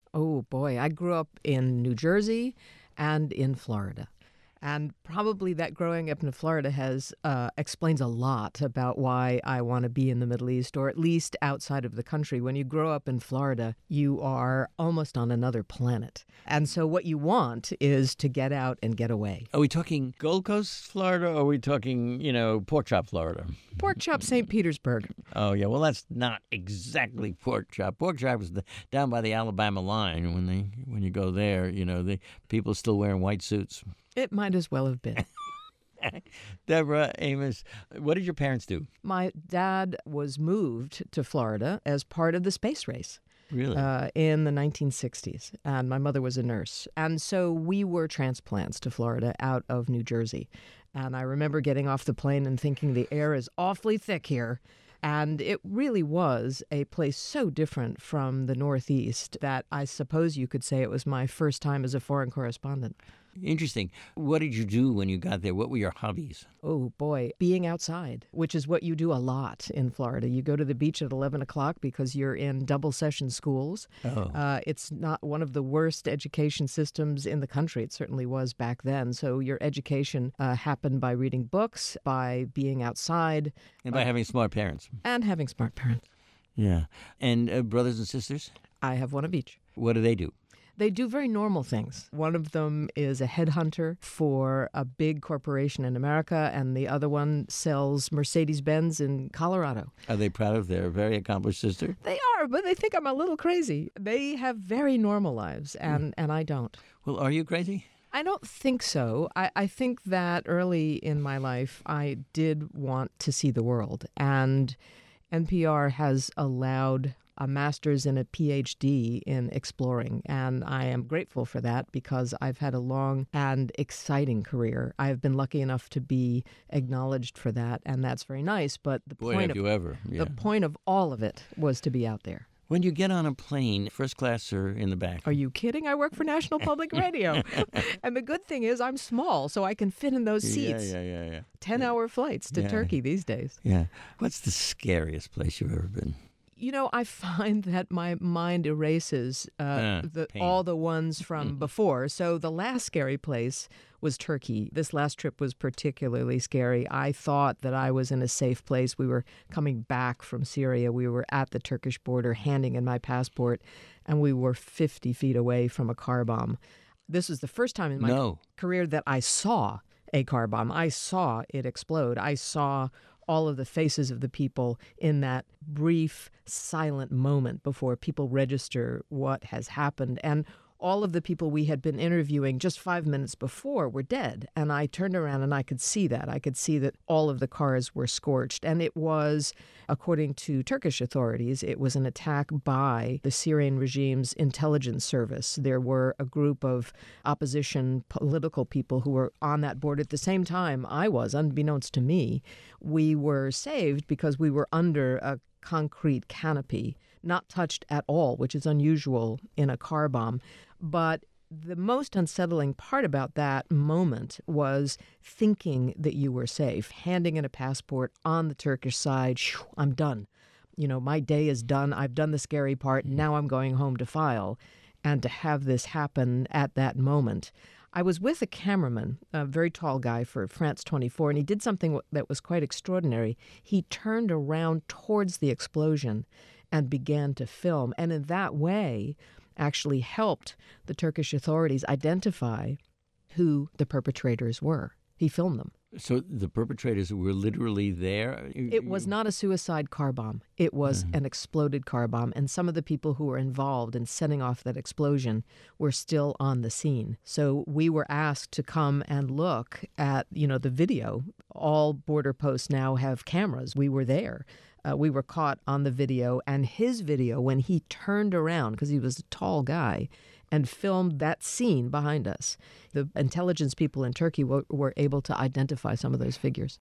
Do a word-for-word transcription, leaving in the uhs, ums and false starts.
Oh boy, I grew up in New Jersey and in Florida. And probably that growing up in Florida has uh, explains a lot about why I want to be in the Middle East, or at least outside of the country. When you grow up in Florida, you are almost on another planet. And so what you want is to get out and get away. Are we talking Gold Coast, Florida, or are we talking, you know, Pork Chop, Florida? Pork Chop, Saint Petersburg. Oh, yeah. Well, that's not exactly Pork Chop. Pork Chop is the, down by the Alabama line. When they when you go there, you know, the people are still wearing white suits. It might as well have been. Deborah Amos, what did your parents do? My dad was moved to Florida as part of the space race. Really? Uh, in the nineteen sixties. And my mother was a nurse. And so we were transplants to Florida out of New Jersey. And I remember getting off the plane and thinking the air is awfully thick here. And it really was a place so different from the Northeast that I suppose you could say it was my first time as a foreign correspondent. Interesting. What did you do when you got there? What were your hobbies? Oh, boy. Being outside, which is what you do a lot in Florida. You go to the beach at eleven o'clock because you're in double session schools. Oh. Uh, it's not one of the worst education systems in the country. It certainly was back then. So your education uh, happened by reading books, by being outside. And by uh, having smart parents. And having smart parents. Yeah. And uh, brothers and sisters? I have one of each. What do they do? They do very normal things. One of them is a headhunter for a big corporation in America, and the other one sells Mercedes-Benz in Colorado. Are they proud of their very accomplished sister? They are, but they think I'm a little crazy. They have very normal lives, and, and I don't. Well, are you crazy? I don't think so. I, I think that early in my life, I did want to see the world, and N P R has allowed a master's and a P H D in exploring, and I am grateful for that because I've had a long and exciting career. I've been lucky enough to be acknowledged for that, and that's very nice, but the Boy, point have of you ever. Yeah. the point of all of it was to be out there. When you get on a plane, first class or in the back? Are you kidding? I work for National Public Radio. And the good thing is I'm small, so I can fit in those seats. Yeah, yeah, yeah, yeah. ten-hour flights to Yeah. Turkey these days. Yeah. What's the scariest place you've ever been? You know, I find that my mind erases uh, Uh, the, pain. all the ones from before. So the last scary place was Turkey. This last trip was particularly scary. I thought that I was in a safe place. We were coming back from Syria. We were at the Turkish border handing in my passport, and we were fifty feet away from a car bomb. This was the first time in my No. career that I saw a car bomb. I saw it explode. I saw all of the faces of the people in that brief, silent moment before people register what has happened. And all of the people we had been interviewing just five minutes before were dead. And I turned around and I could see that. I could see that all of the cars were scorched. And it was, according to Turkish authorities, it was an attack by the Syrian regime's intelligence service. There were a group of opposition political people who were on that board at the same time I was, unbeknownst to me. We were saved because we were under a concrete canopy, not touched at all, which is unusual in a car bomb. But the most unsettling part about that moment was thinking that you were safe, handing in a passport on the Turkish side. Shoo, I'm done. You know, my day is done. I've done the scary part. Now I'm going home to file. And to have this happen at that moment. I was with a cameraman, a very tall guy for France twenty-four, and he did something that was quite extraordinary. He turned around towards the explosion and began to film, and in that way actually helped the Turkish authorities identify who the perpetrators were. He filmed them. So the perpetrators were literally there? It was not a suicide car bomb. It was Mm-hmm. an exploded car bomb. And some of the people who were involved in setting off that explosion were still on the scene. So we were asked to come and look at, you know, the video. All border posts now have cameras. We were there. Uh, we were caught on the video. And his video, when he turned around, because he was a tall guy, and filmed that scene behind us. The intelligence people in Turkey were, were able to identify some of those figures.